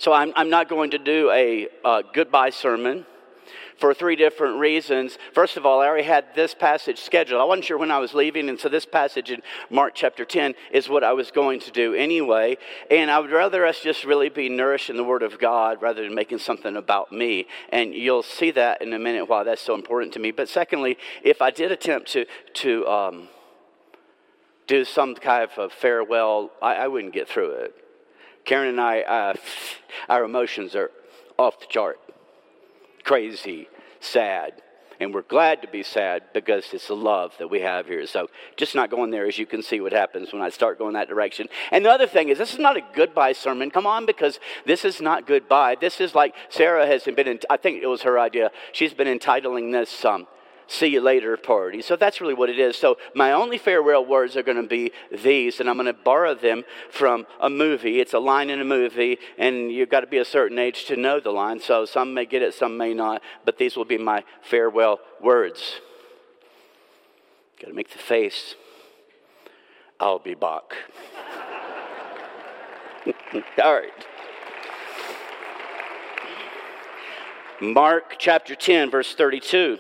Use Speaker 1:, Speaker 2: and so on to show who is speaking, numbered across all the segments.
Speaker 1: So I'm not going to do a goodbye sermon for three different reasons. First of all, I already had this passage scheduled. I wasn't sure when I was leaving, and so this passage in Mark chapter 10 is what I was going to do anyway. And I would rather us just really be nourished in the Word of God rather than making something about me. And you'll see that in a minute why that's so important to me. But secondly, if I did attempt to do some kind of farewell, I wouldn't get through it. Karen and I, our emotions are off the chart. Crazy, sad, and we're glad to be sad because it's the love that we have here. So just not going there, as you can see what happens when I start going that direction. And the other thing is, this is not a goodbye sermon. Come on, because this is not goodbye. This is like Sarah has been, I think it was her idea. She's been entitling this See You Later party. So that's really what it is. So my only farewell words are going to be these, and I'm going to borrow them from a movie. It's a line in a movie, and you've got to be a certain age to know the line. So some may get it, some may not, but these will be my farewell words. Got to make the face. I'll be back. All right. Mark chapter 10, verse 32.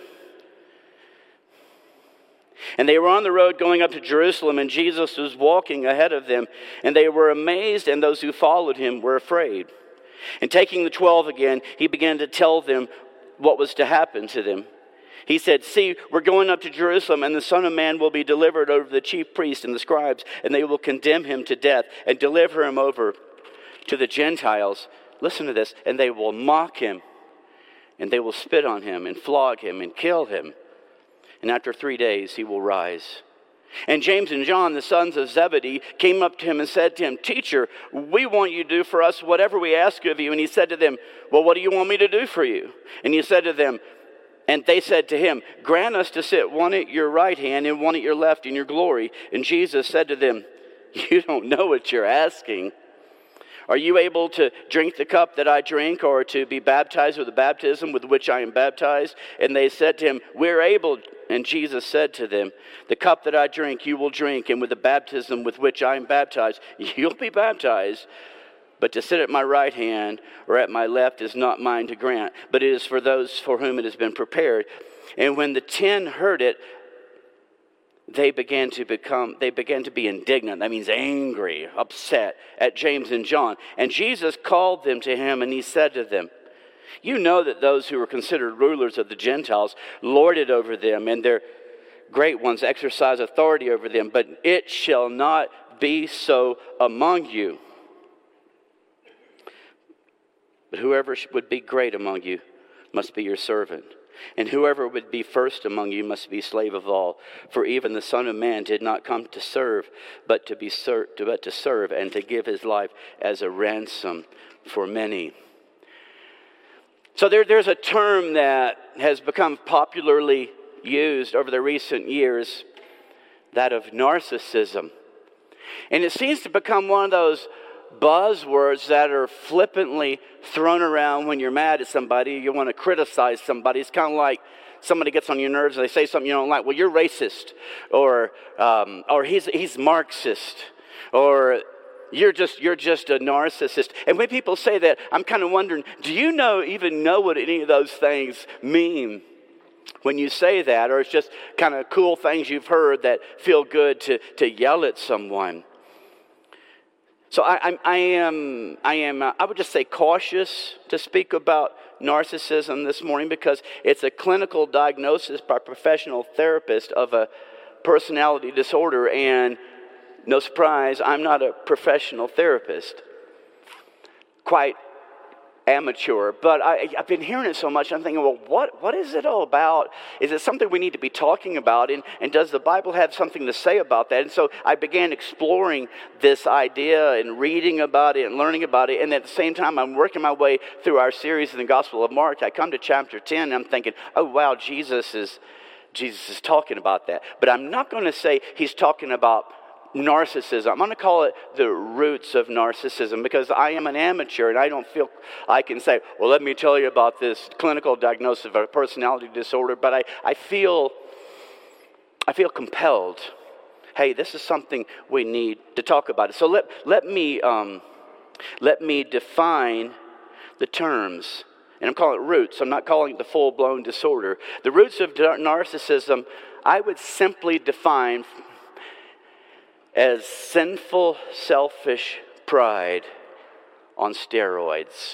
Speaker 1: And they were on the road going up to Jerusalem, and Jesus was walking ahead of them. And they were amazed, and those who followed him were afraid. And taking the 12 again, he began to tell them what was to happen to them. He said, "See, we're going up to Jerusalem, and the Son of Man will be delivered over to the chief priests and the scribes, and they will condemn him to death and deliver him over to the Gentiles." Listen to this. "And they will mock him, and they will spit on him and flog him and kill him. And after 3 days he will rise." And James and John, the sons of Zebedee, came up to him and said to him, "Teacher, we want you to do for us whatever we ask of you." And he said to them, "Well, what do you want me to do for you?" And he said to them, and they said to him, "Grant us to sit one at your right hand and one at your left in your glory." And Jesus said to them, "You don't know what you're asking. Are you able to drink the cup that I drink, or to be baptized with the baptism with which I am baptized?" And they said to him, "We're able." And Jesus said to them, "The cup that I drink you will drink, and with the baptism with which I am baptized you'll be baptized. But to sit at my right hand or at my left is not mine to grant, but it is for those for whom it has been prepared." And when the 10 heard it, they began to be indignant. That means angry, upset at James and John. And Jesus called them to him, and he said to them, "You know that those who are considered rulers of the Gentiles lord it over them, and their great ones exercise authority over them. But it shall not be so among you. But whoever would be great among you must be your servant. And whoever would be first among you must be slave of all. For even the Son of Man did not come to serve, but to serve and to give his life as a ransom for many." So there's a term that has become popularly used over the recent years, that of narcissism. And it seems to become one of those buzzwords that are flippantly thrown around when you're mad at somebody, you want to criticize somebody. It's kind of like somebody gets on your nerves and they say something you don't like. "Well, you're racist," or he's Marxist, or you're just a narcissist. And when people say that, I'm kind of wondering, do you even know what any of those things mean when you say that? Or it's just kind of cool things you've heard that feel good to yell at someone? So I would just say cautious to speak about narcissism this morning, because it's a clinical diagnosis by a professional therapist of a personality disorder. And no surprise, I'm not a professional therapist. Quite amateur. But I've been hearing it so much, I'm thinking, well, what is it all about? Is it something we need to be talking about? And does the Bible have something to say about that? And so I began exploring this idea and reading about it and learning about it. And at the same time, I'm working my way through our series in the Gospel of Mark. I come to chapter 10, and I'm thinking, oh, wow, Jesus is talking about that. But I'm not going to say he's talking about narcissism. I'm going to call it the roots of narcissism, because I am an amateur and I don't feel I can say, well, let me tell you about this clinical diagnosis of a personality disorder. But I feel compelled. Hey, this is something we need to talk about. So let me define the terms, and I'm calling it roots. I'm not calling it the full-blown disorder. The roots of narcissism, I would simply define as sinful, selfish pride on steroids.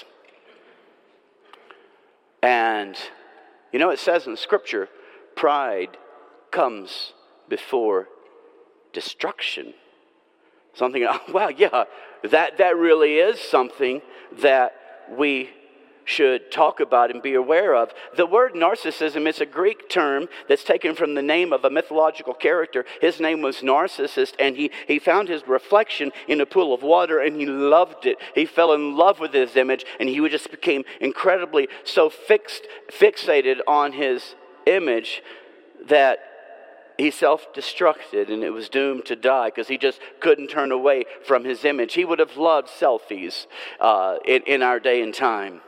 Speaker 1: And you know, it says in Scripture, pride comes before destruction. Something, wow, yeah, that really is something that we should talk about and be aware of. The word narcissism is a Greek term that's taken from the name of a mythological character. His name was Narcissus, and he found his reflection in a pool of water, and he loved it. He fell in love with his image, and he just became incredibly so fixated on his image that he self-destructed, and it was doomed to die because he just couldn't turn away from his image. He would have loved selfies in our day and time.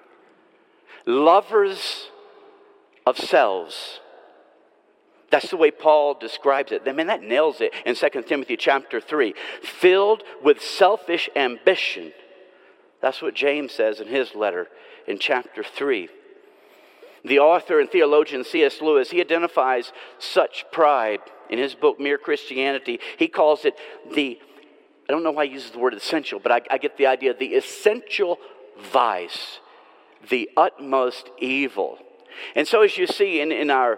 Speaker 1: Lovers of selves. That's the way Paul describes it. I mean, that nails it in 2 Timothy chapter 3. Filled with selfish ambition. That's what James says in his letter in chapter 3. The author and theologian C.S. Lewis, he identifies such pride in his book, Mere Christianity. He calls it I don't know why he uses the word essential, but I get the idea, the essential vice, the utmost evil. And so as you see in our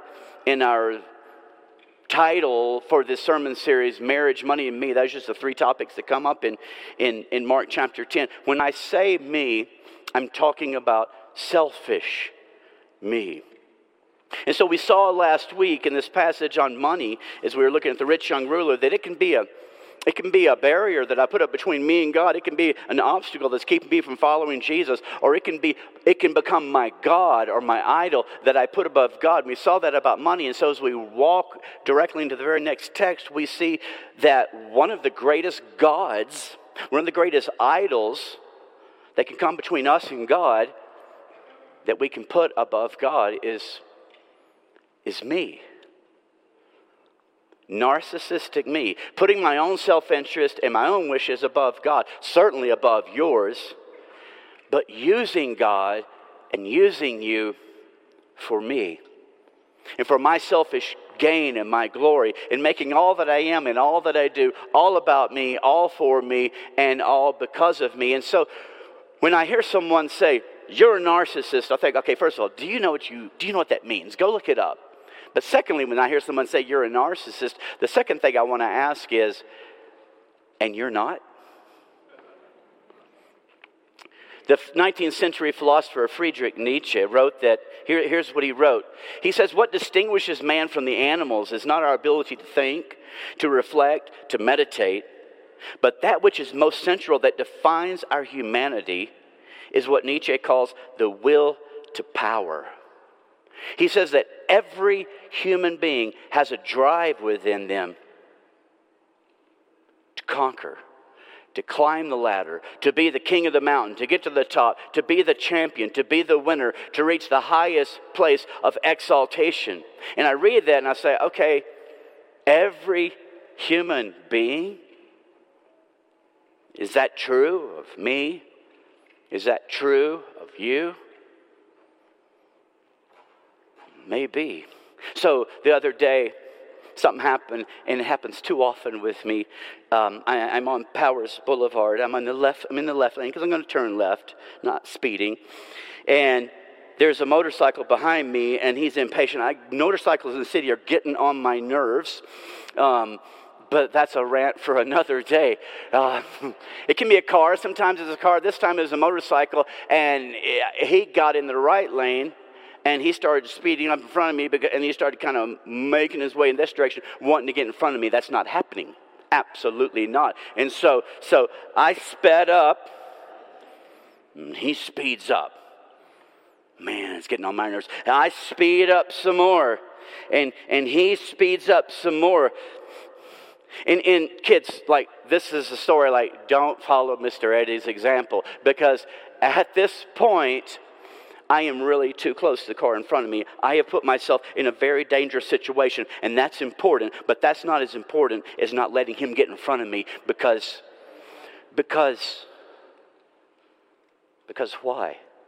Speaker 1: title for this sermon series, Marriage, Money, and Me, those are just the three topics that come up in Mark chapter 10. When I say me, I'm talking about selfish me. And so we saw last week in this passage on money, as we were looking at the rich young ruler, that it can be a barrier that I put up between me and God. It can be an obstacle that's keeping me from following Jesus, or it can become my God or my idol that I put above God. And we saw that about money. And so as we walk directly into the very next text, we see that one of the greatest gods, one of the greatest idols that can come between us and God, that we can put above God is me. Narcissistic me. Putting my own self-interest and my own wishes above God. Certainly above yours. But using God and using you for me. And for my selfish gain and my glory. And making all that I am and all that I do all about me, all for me, and all because of me. And so when I hear someone say, "You're a narcissist," I think, okay, first of all, do you know what that means? Go look it up. But secondly, when I hear someone say you're a narcissist, the second thing I want to ask is, and you're not? The 19th century philosopher Friedrich Nietzsche wrote that, here's what he wrote. He says, "What distinguishes man from the animals is not our ability to think, to reflect, to meditate, but that which is most central that defines our humanity is what Nietzsche calls the will to power." He says that every human being has a drive within them to conquer, to climb the ladder, to be the king of the mountain, to get to the top, to be the champion, to be the winner, to reach the highest place of exaltation. And I read that and I say, okay, every human being? Is that true of me? Is that true of you? Maybe. So the other day, something happened, and it happens too often with me. I'm on Powers Boulevard. I'm in the left lane because I'm going to turn left, not speeding. And there's a motorcycle behind me, and he's impatient. Motorcycles in the city are getting on my nerves. But that's a rant for another day. It can be a car. Sometimes it's a car. This time it was a motorcycle. And he got in the right lane. And he started speeding up in front of me. And he started kind of making his way in this direction, wanting to get in front of me. That's not happening. Absolutely not. And so I sped up. And he speeds up. Man, it's getting on my nerves. And I speed up some more. And he speeds up some more. And kids, like, this is a story, like, don't follow Mr. Eddie's example. Because at this point, I am really too close to the car in front of me. I have put myself in a very dangerous situation. And that's important. But that's not as important as not letting him get in front of me. Because why?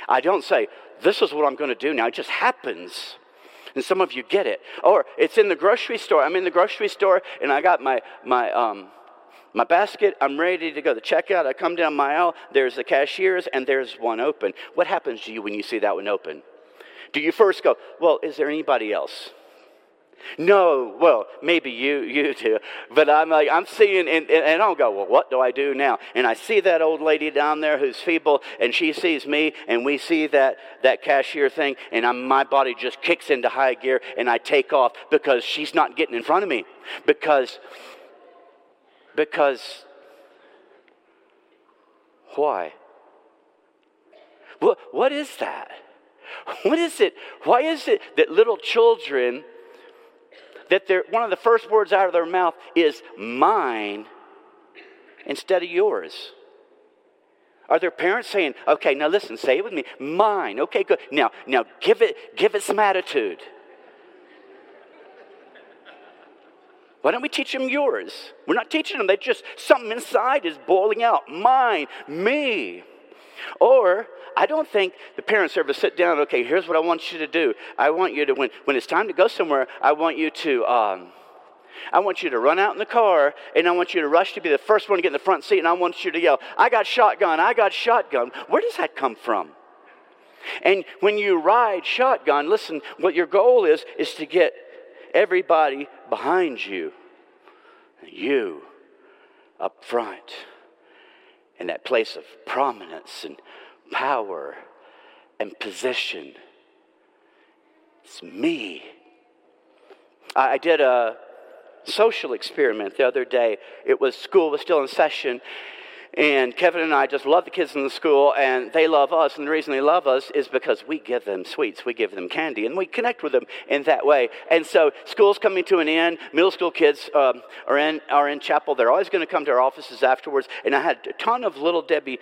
Speaker 1: I don't say, this is what I'm going to do now. It just happens. And some of you get it. Or it's in the grocery store. I'm in the grocery store and I got my basket. I'm ready to go to checkout. I come down my aisle. There's the cashiers and there's one open. What happens to you when you see that one open? Do you first go, well, is there anybody else? No, well, maybe you do. But I'm seeing, and I don't go, well, what do I do now? And I see that old lady down there who's feeble, and she sees me, and we see that cashier thing, and my body just kicks into high gear, and I take off because she's not getting in front of me. Because why? What is that? What is it? Why is it that little children, that one of the first words out of their mouth is mine instead of yours? Are their parents saying, okay, now listen, say it with me, mine, okay, good. Now give it some attitude. Why don't we teach them yours? We're not teaching them, something inside is boiling out, mine, me. Or, I don't think the parents ever sit down, okay, here's what I want you to do. I want you to, when it's time to go somewhere, I want you to run out in the car, and I want you to rush to be the first one to get in the front seat, and I want you to yell, I got shotgun, I got shotgun. Where does that come from? And when you ride shotgun, listen, what your goal is to get everybody behind you, and you up front, in that place of prominence and power and position. It's me. I did a social experiment the other day. School was still in session, and Kevin and I just love the kids in the school, and they love us. And the reason they love us is because we give them sweets, we give them candy, and we connect with them in that way. And so school's coming to an end. Middle school kids are in chapel. They're always going to come to our offices afterwards. And I had a ton of Little Debbie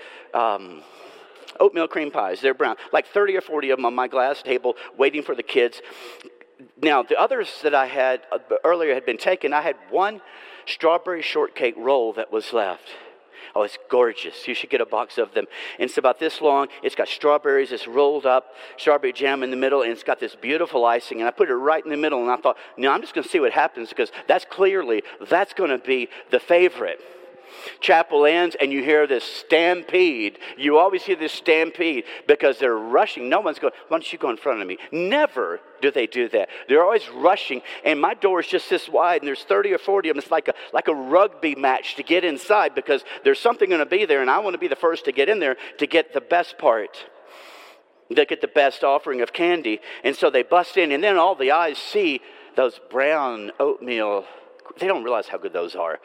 Speaker 1: oatmeal cream pies. They're brown, like 30 or 40 of them on my glass table, waiting for the kids. Now, the others that I had earlier had been taken. I had one strawberry shortcake roll that was left. Oh, it's gorgeous. You should get a box of them. And it's about this long. It's got strawberries. It's rolled up, strawberry jam in the middle, and it's got this beautiful icing. And I put it right in the middle, and I thought, no, I'm just going to see what happens, because that's going to be the favorite. Chapel ends, and you hear this stampede. You always hear this stampede because they're rushing. No one's going, why don't you go in front of me? Never do they do that. They're always rushing, and my door is just this wide, and there's 30 or 40 of them. It's like a rugby match to get inside, because there's something going to be there, and I want to be the first to get in there to get the best part. They get the best offering of candy. And so they bust in, and then all the eyes see those brown oatmeal. They don't realize how good those are.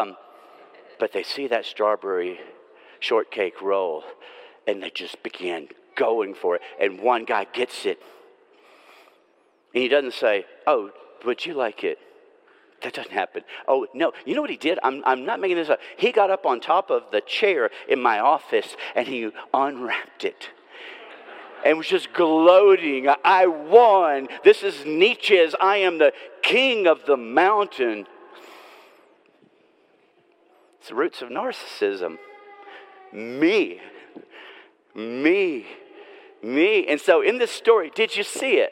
Speaker 1: But they see that strawberry shortcake roll, and they just begin going for it. And one guy gets it. And he doesn't say, oh, would you like it? That doesn't happen. Oh, no. You know what he did? I'm not making this up. He got up on top of the chair in my office, and he unwrapped it. And was just gloating. I won. This is Nietzsche's, I am the king of the mountain. It's the roots of narcissism. Me. And so in this story, did you see it?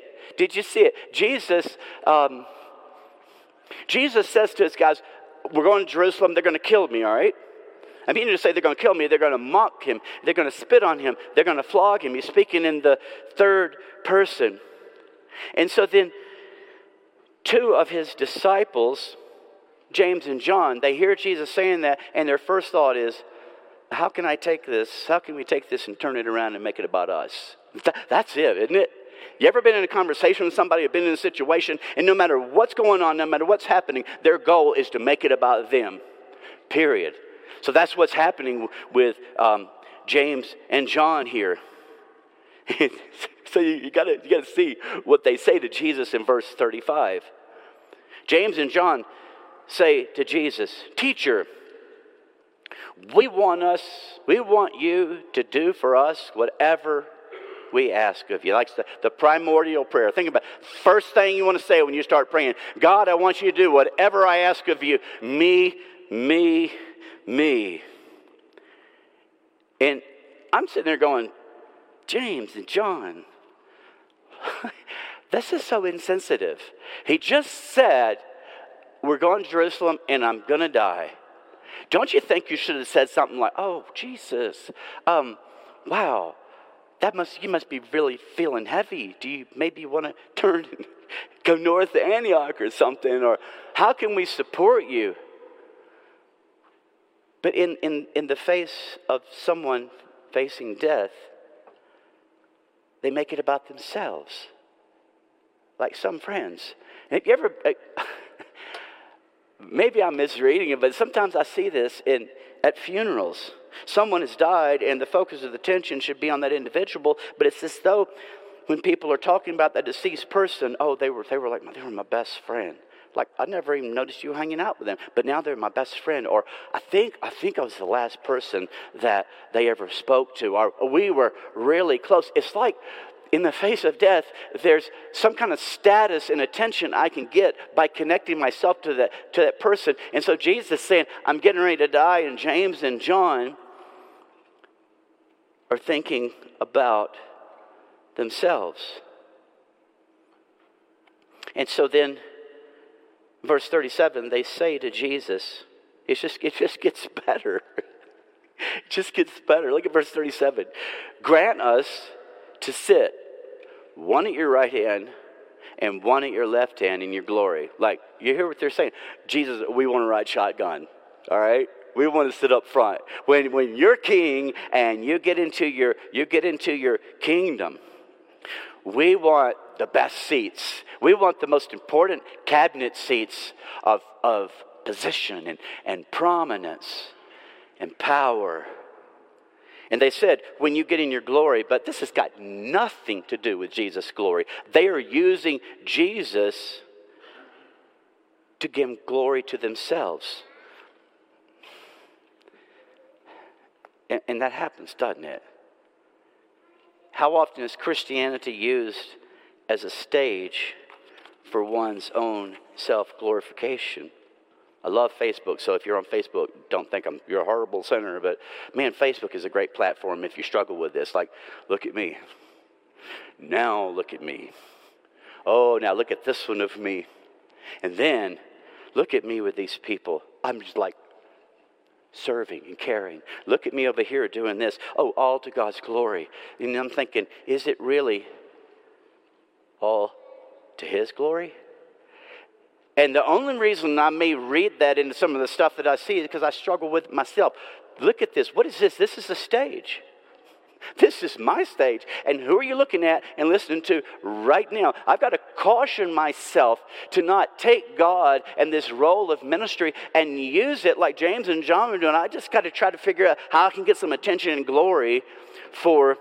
Speaker 1: Jesus says to his guys, we're going to Jerusalem, they're going to kill me, all right? I mean to say they're going to kill me, they're going to mock him, they're going to spit on him, they're going to flog him. He's speaking in the third person. And so then two of his disciples, James and John, they hear Jesus saying that, and their first thought is, how can I take this? How can we take this and turn it around and make it about us? That's it, isn't it? You ever been in a conversation with somebody, been in a situation, and no matter what's going on, no matter what's happening, their goal is to make it about them, period. So that's what's happening with James and John here. So you gotta see what they say to Jesus in verse 35. James and John say to Jesus, Teacher, we want you to do for us whatever we ask of you. Like the primordial prayer. Think about it. First thing you want to say when you start praying. God, I want you to do whatever I ask of you. Me. And I'm sitting there going, James and John. This is so insensitive. He just said, we're going to Jerusalem and I'm going to die. Don't you think you should have said something like, oh, Jesus, wow, you must be really feeling heavy. Do you maybe want to turn and go north to Antioch or something? Or how can we support you? But in the face of someone facing death, they make it about themselves. Like some friends. And if you ever, maybe I'm misreading it, but sometimes I see this at funerals. Someone has died and the focus of the attention should be on that individual, but it's as though when people are talking about that deceased person, oh, they were my best friend. Like, I never even noticed you hanging out with them, but now they're my best friend. Or I think I was the last person that they ever spoke to. Or we were really close. It's like in the face of death, there's some kind of status and attention I can get by connecting myself to that person. And so Jesus is saying, I'm getting ready to die, and James and John are thinking about themselves. And so then, verse 37, they say to Jesus, it just gets better. It just gets better. Look at verse 37. Grant us to sit, one at your right hand and one at your left hand in your glory. Like, you hear what they're saying? Jesus, we want to ride shotgun, all right? We want to sit up front. When you're king and you get into your kingdom, we want the best seats. We want the most important cabinet seats of position and prominence and power. And they said, when you get in your glory, but this has got nothing to do with Jesus' glory. They are using Jesus to give glory to themselves. And that happens, doesn't it? How often is Christianity used as a stage for one's own self-glorification? I love Facebook, so if you're on Facebook, don't think you're a horrible sinner, but man, Facebook is a great platform if you struggle with this. Like, look at me. Now look at me. Oh, now look at this one of me. And then, look at me with these people. I'm just like serving and caring. Look at me over here doing this. Oh, all to God's glory. And I'm thinking, is it really all to His glory? And the only reason I may read that into some of the stuff that I see is because I struggle with it myself. Look at this. What is this? This is a stage. This is my stage. And who are you looking at and listening to right now? I've got to caution myself to not take God and this role of ministry and use it like James and John are doing. I just got to try to figure out how I can get some attention and glory for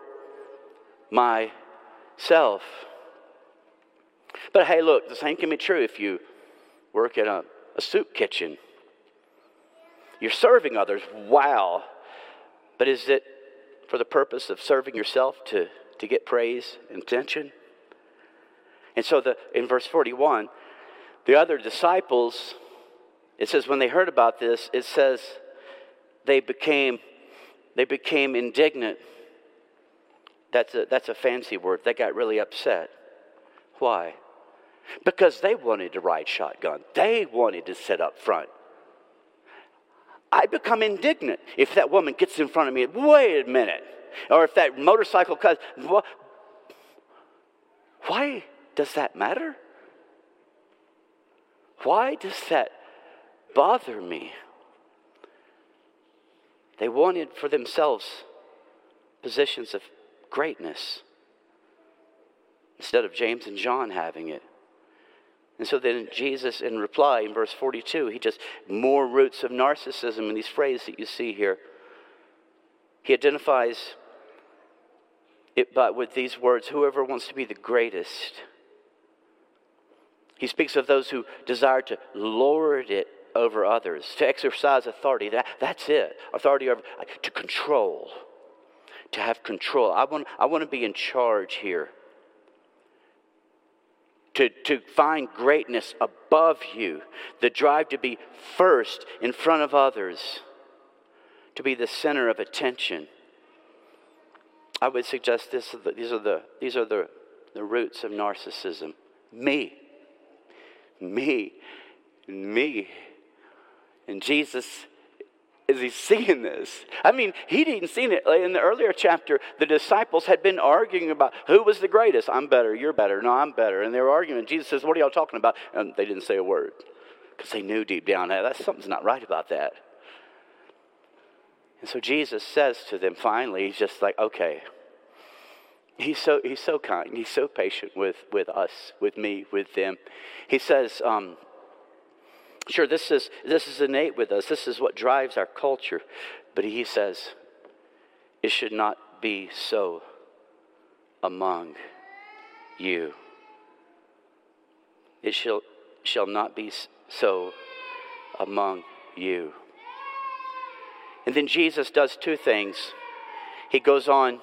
Speaker 1: myself. But hey, look, the same can be true if you work in a soup kitchen. You're serving others. Wow. But is it for the purpose of serving yourself to get praise and attention? And so in verse 41, the other disciples, it says when they heard about this, it says they became indignant. That's a fancy word. They got really upset. Why? Because they wanted to ride shotgun. They wanted to sit up front. I become indignant if that woman gets in front of me. Wait a minute. Or if that motorcycle comes. Why does that matter? Why does that bother me? They wanted for themselves positions of greatness instead of James and John having it. And so then Jesus, in reply, in verse 42, he just more roots of narcissism in these phrases that you see here. He identifies it but with these words, whoever wants to be the greatest. He speaks of those who desire to lord it over others, to exercise authority. That's it. Authority over, to control, to have control. I want to be in charge here. To find greatness above you, the drive to be first in front of others, to be the center of attention. I would suggest these are the roots of narcissism. Me. And Jesus, is he seeing this? I mean, he didn't see it. In the earlier chapter, the disciples had been arguing about who was the greatest. I'm better, you're better, no, I'm better. And they were arguing. Jesus says, what are y'all talking about? And they didn't say a word. Because they knew deep down that something's not right about that. And so Jesus says to them finally, he's just like, okay. He's so kind. He's so patient with us, with me, with them. He says, sure, this is innate with us. This is what drives our culture. But he says, it should not be so among you. It shall not be so among you. And then Jesus does two things. He goes on,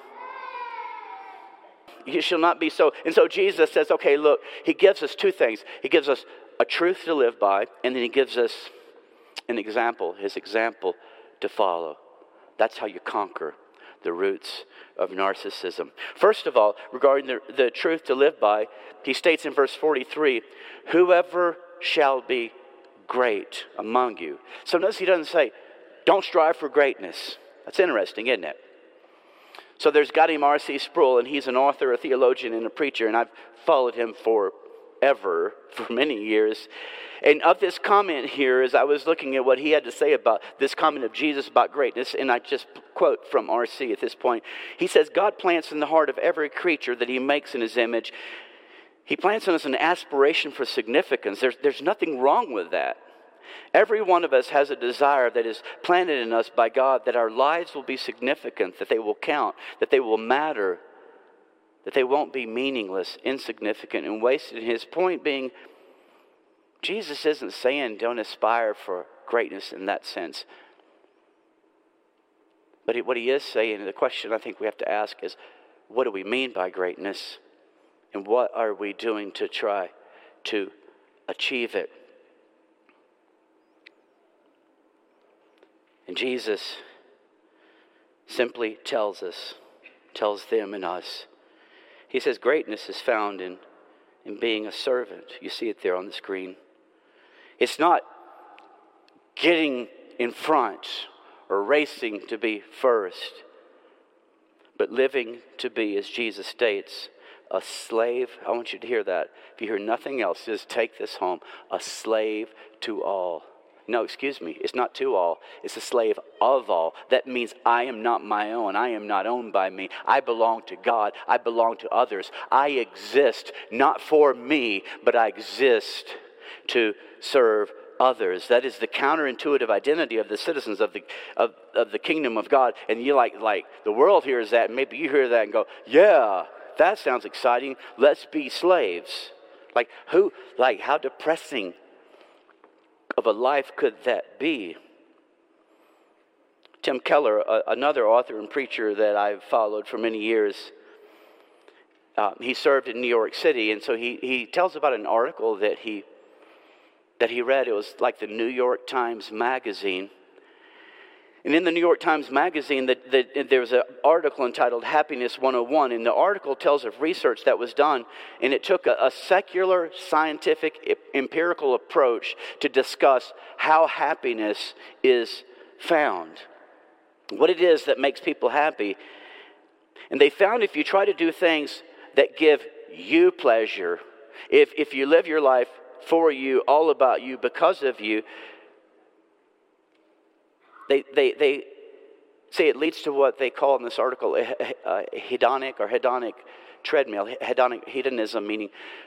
Speaker 1: you shall not be so. And so Jesus says, okay, look, he gives us two things. He gives us a truth to live by, and then he gives us an example, his example to follow. That's how you conquer the roots of narcissism. First of all, regarding the truth to live by, he states in verse 43, whoever shall be great among you. So notice he doesn't say, don't strive for greatness. That's interesting, isn't it? So there's Gottlieb R.C. Sproul, and he's an author, a theologian, and a preacher, and I've followed him for many years. And of this comment here, as I was looking at what he had to say about this comment of Jesus about greatness, and I just quote from R.C. at this point, he says, God plants in the heart of every creature that he makes in his image, he plants in us an aspiration for significance. There's nothing wrong with that. Every one of us has a desire that is planted in us by God, that our lives will be significant, that they will count, that they will matter, that they won't be meaningless, insignificant, and wasted. And his point being, Jesus isn't saying don't aspire for greatness in that sense. But what he is saying, and the question I think we have to ask is, what do we mean by greatness? And what are we doing to try to achieve it? And Jesus simply tells them and us. He says greatness is found in being a servant. You see it there on the screen. It's not getting in front or racing to be first, but living to be, as Jesus states, a slave. I want you to hear that. If you hear nothing else, just take this home. A slave to all. No, excuse me. It's not to all. It's a slave of all. That means I am not my own. I am not owned by me. I belong to God. I belong to others. I exist not for me, but I exist to serve others. That is the counterintuitive identity of the citizens of the kingdom of God. And you like the world hears that, and maybe you hear that and go, yeah, that sounds exciting. Let's be slaves. How depressing of a life could that be? Tim Keller, another author and preacher that I've followed for many years, he served in New York City, and so he tells about an article that he read. It was like the New York Times Magazine. And in the New York Times Magazine, there was an article entitled Happiness 101. And the article tells of research that was done. And it took a secular, scientific, empirical approach to discuss how happiness is found. What it is that makes people happy. And they found if you try to do things that give you pleasure, if you live your life for you, all about you, because of you, They say it leads to what they call in this article a hedonic treadmill. Hedonism meaning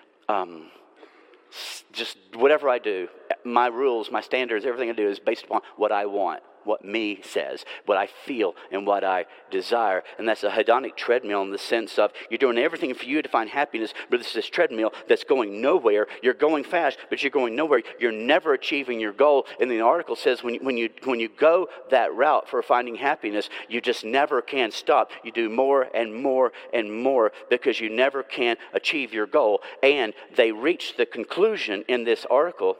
Speaker 1: just whatever I do, my rules, my standards, everything I do is based upon what I want, what me says, what I feel, and what I desire. And that's a hedonic treadmill in the sense of you're doing everything for you to find happiness, but it's this treadmill that's going nowhere. You're going fast, but you're going nowhere. You're never achieving your goal. And the article says when you go that route for finding happiness, you just never can stop. You do more and more and more because you never can achieve your goal. And they reached the conclusion in this article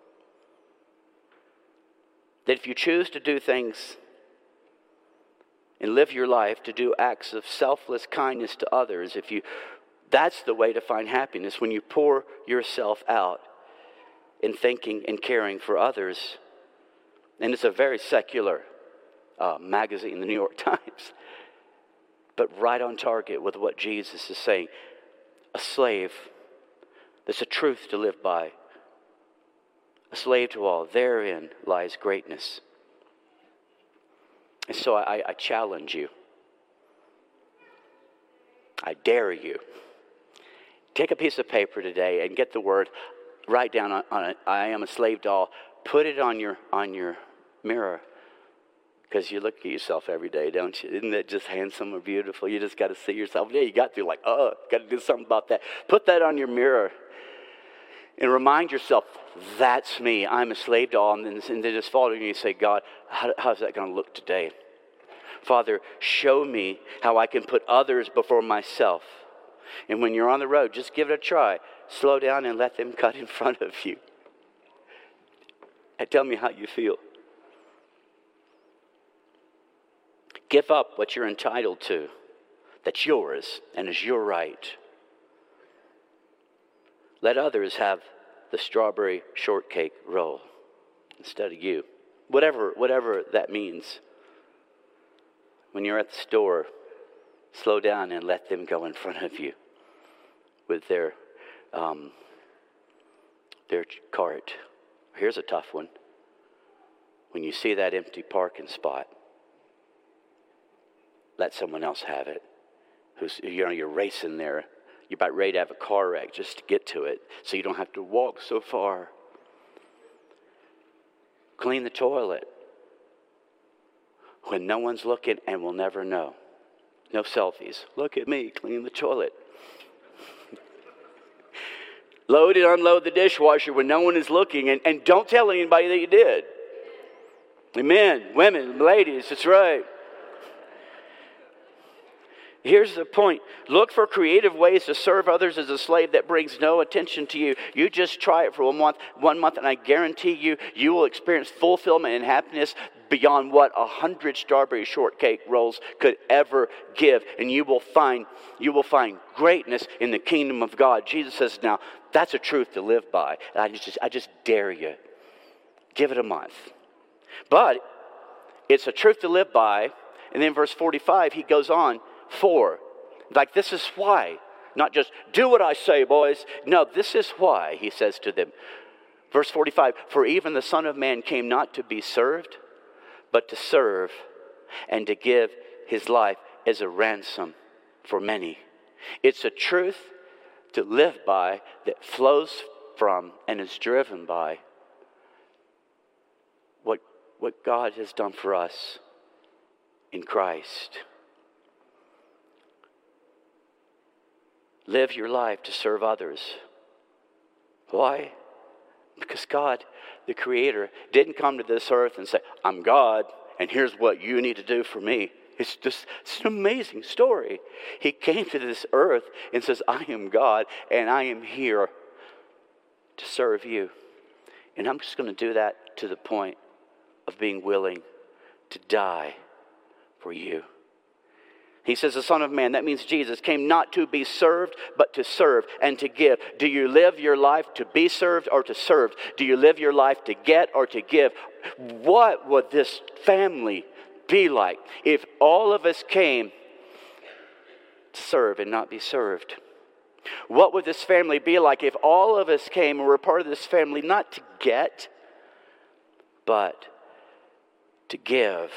Speaker 1: that if you choose to do things and live your life to do acts of selfless kindness to others, that's the way to find happiness, when you pour yourself out in thinking and caring for others. And it's a very secular magazine, the New York Times, but right on target with what Jesus is saying. A slave, that's a truth to live by. A slave to all, therein lies greatness. And so I challenge you. I dare you. Take a piece of paper today and get the word, write down on it, I am a slave to all. Put it on your mirror. Because you look at yourself every day, don't you? Isn't that just handsome or beautiful? You just got to see yourself. Yeah, you got to got to do something about that. Put that on your mirror. And remind yourself, that's me. I'm a slave to all. And then just fall to you and say, God, how's that going to look today? Father, show me how I can put others before myself. And when you're on the road, just give it a try. Slow down and let them cut in front of you. And tell me how you feel. Give up what you're entitled to. That's yours and is your right. Let others have the strawberry shortcake roll instead of you. Whatever that means. When you're at the store, slow down and let them go in front of you with their cart. Here's a tough one. When you see that empty parking spot, let someone else have it. You're racing there. You're about ready to have a car wreck just to get to it, so you don't have to walk so far. Clean the toilet when no one's looking and we'll never know. No selfies. Look at me, clean the toilet. Load and unload the dishwasher when no one is looking, and don't tell anybody that you did. Amen. Women, ladies, that's right. Here's the point. Look for creative ways to serve others as a slave that brings no attention to you. You just try it for 1 month, and I guarantee you will experience fulfillment and happiness beyond what 100 strawberry shortcake rolls could ever give. And you will find greatness in the kingdom of God. Jesus says, now, that's a truth to live by. And I just dare you. Give it a month. But it's a truth to live by. And then verse 45, he goes on, this is why. Not just, do what I say, boys. No, this is why, he says to them. Verse 45, for even the Son of Man came not to be served, but to serve and to give his life as a ransom for many. It's a truth to live by that flows from and is driven by what God has done for us in Christ. Live your life to serve others. Why? Because God, the Creator, didn't come to this earth and say, I'm God, and here's what you need to do for me. It's an amazing story. He came to this earth and says, I am God, and I am here to serve you. And I'm just going to do that to the point of being willing to die for you. He says the Son of Man, that means Jesus, came not to be served, but to serve and to give. Do you live your life to be served or to serve? Do you live your life to get or to give? What would this family be like if all of us came to serve and not be served? What would this family be like if all of us came and were part of this family not to get, but to give?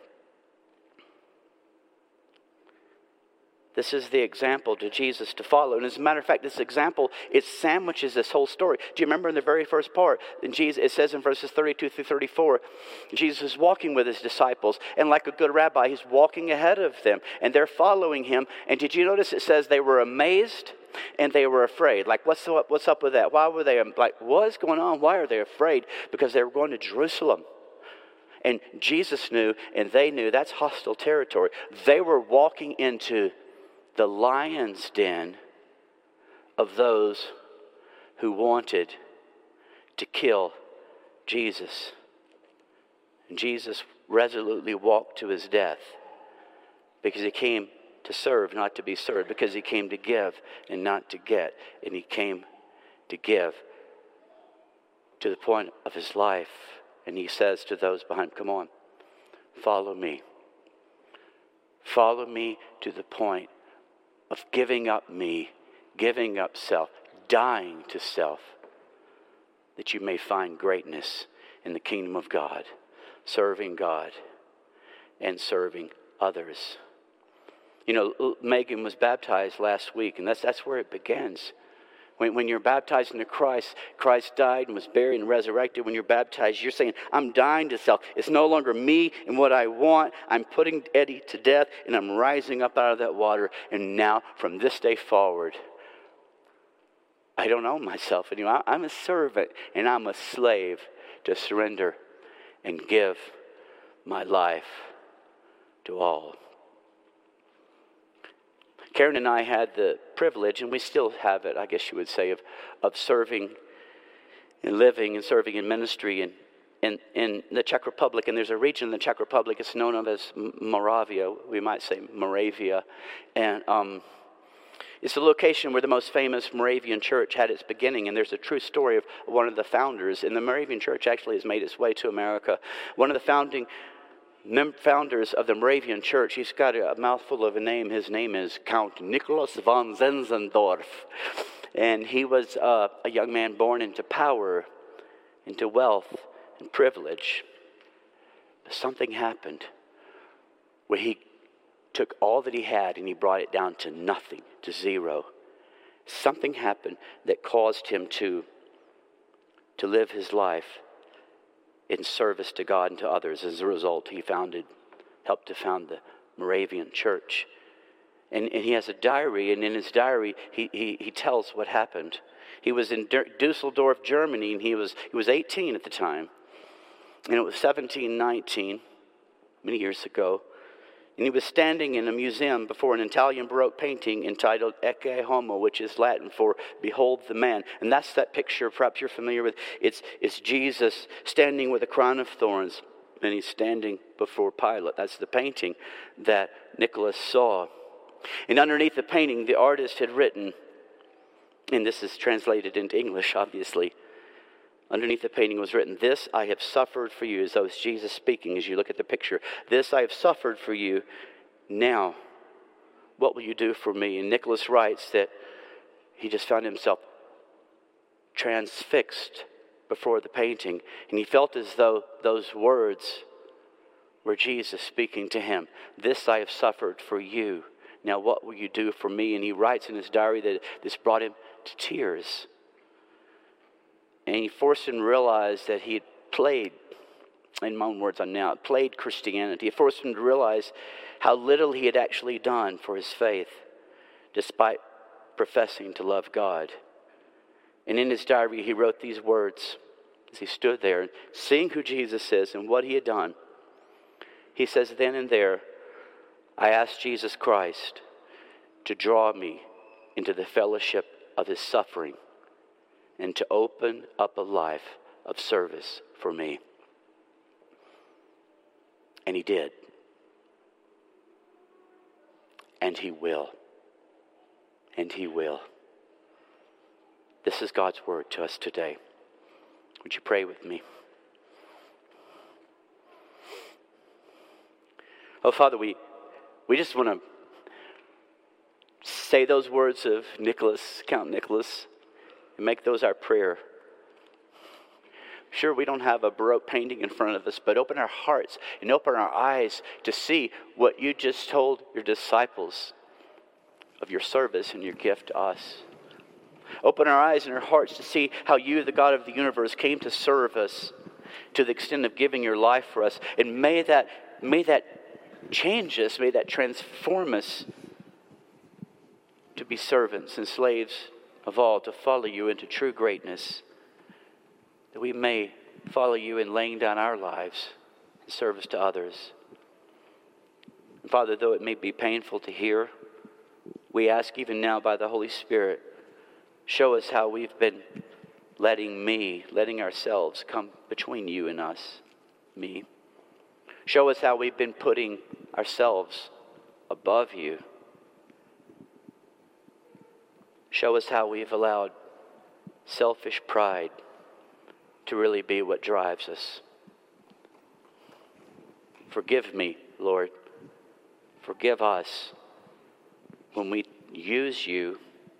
Speaker 1: This is the example to Jesus to follow. And as a matter of fact, this example, it sandwiches this whole story. Do you remember in the very first part? It says in verses 32 through 34, Jesus is walking with his disciples. And like a good rabbi, he's walking ahead of them. And they're following him. And did you notice it says they were amazed and they were afraid? Like, what's up with that? Why were they, what's going on? Why are they afraid? Because they were going to Jerusalem. And Jesus knew and they knew that's hostile territory. They were walking into the lion's den of those who wanted to kill Jesus. And Jesus resolutely walked to his death because he came to serve, not to be served, because he came to give and not to get, and he came to give to the point of his life. And he says to those behind him, come on, follow me. Follow me to the point of giving up me, giving up self, dying to self, that you may find greatness in the kingdom of God, serving God and serving others. You know, Megan was baptized last week, and that's where it begins. When you're baptized into Christ, Christ died and was buried and resurrected. When you're baptized, you're saying, I'm dying to self. It's no longer me and what I want. I'm putting Eddie to death, and I'm rising up out of that water. And now, from this day forward, I don't own myself anymore. I'm a servant, and I'm a slave to surrender and give my life to all. Karen and I had the privilege, and we still have it, I guess you would say, of serving and living and serving in ministry in the Czech Republic. And there's a region in the Czech Republic, it's known as Moravia, we might say Moravia. And it's the location where the most famous Moravian church had its beginning. And there's a true story of one of the founders. And the Moravian church actually has made its way to America. One of the founders of the Moravian church, he's got a mouthful of a name. His name is Count Nicholas von Zinzendorf. And he was a young man born into power, into wealth and privilege. But something happened where he took all that he had and he brought it down to nothing, to zero. Something happened that caused him to live his life in service to God and to others. As a result, he helped to found the Moravian church. And he has a diary, and in his diary, he tells what happened. He was in Dusseldorf, Germany, and he was 18 at the time. And it was 1719, many years ago. And he was standing in a museum before an Italian Baroque painting entitled Ecce Homo, which is Latin for Behold the Man. And that's that picture, perhaps you're familiar with. It's Jesus standing with a crown of thorns, and he's standing before Pilate. That's the painting that Nicholas saw. And underneath the painting, the artist had written, and this is translated into English, obviously. Underneath the painting was written, "This I have suffered for you," as though it's Jesus speaking as you look at the picture. "This I have suffered for you. Now, what will you do for me?" And Nicholas writes that he just found himself transfixed before the painting. And he felt as though those words were Jesus speaking to him. "This I have suffered for you. Now, what will you do for me?" And he writes in his diary that this brought him to tears. And he forced him to realize that he had played, in my own words on now, played Christianity. It forced him to realize how little he had actually done for his faith, despite professing to love God. And in his diary, he wrote these words as he stood there, seeing who Jesus is and what he had done. He says, "Then and there, I asked Jesus Christ to draw me into the fellowship of his suffering and to open up a life of service for me." And he did. And he will. And he will. This is God's word to us today. Would you pray with me? Oh, Father, we just want to say those words of Nicholas, Count Nicholas, and make those our prayer. Sure, we don't have a Baroque painting in front of us, but open our hearts and open our eyes to see what you just told your disciples of your service and your gift to us. Open our eyes and our hearts to see how you, the God of the universe, came to serve us to the extent of giving your life for us. And may that change us, may that transform us to be servants and slaves of all, to follow you into true greatness, that we may follow you in laying down our lives in service to others. And Father, though it may be painful to hear, we ask even now by the Holy Spirit, show us how we've been letting ourselves come between you and us, me. Show us how we've been putting ourselves above you. Show us how we've allowed selfish pride to really be what drives us. Forgive me, Lord. Forgive us when we use you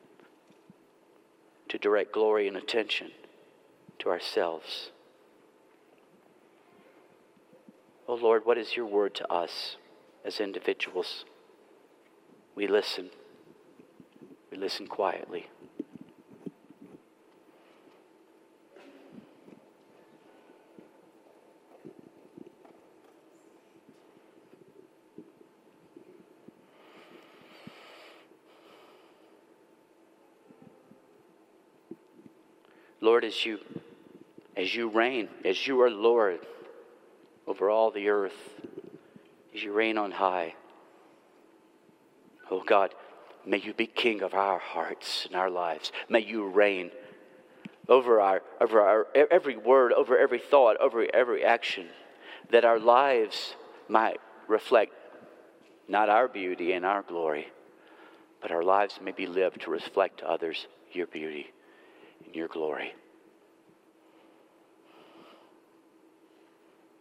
Speaker 1: to direct glory and attention to ourselves. Oh Lord, what is your word to us as individuals? We listen. We listen quietly. Lord, as you reign, as you are Lord over all the earth, as you reign on high, oh God, may you be king of our hearts and our lives. May you reign over our every word, over every thought, over every action, that our lives might reflect not our beauty and our glory, but our lives may be lived to reflect to others your beauty and your glory.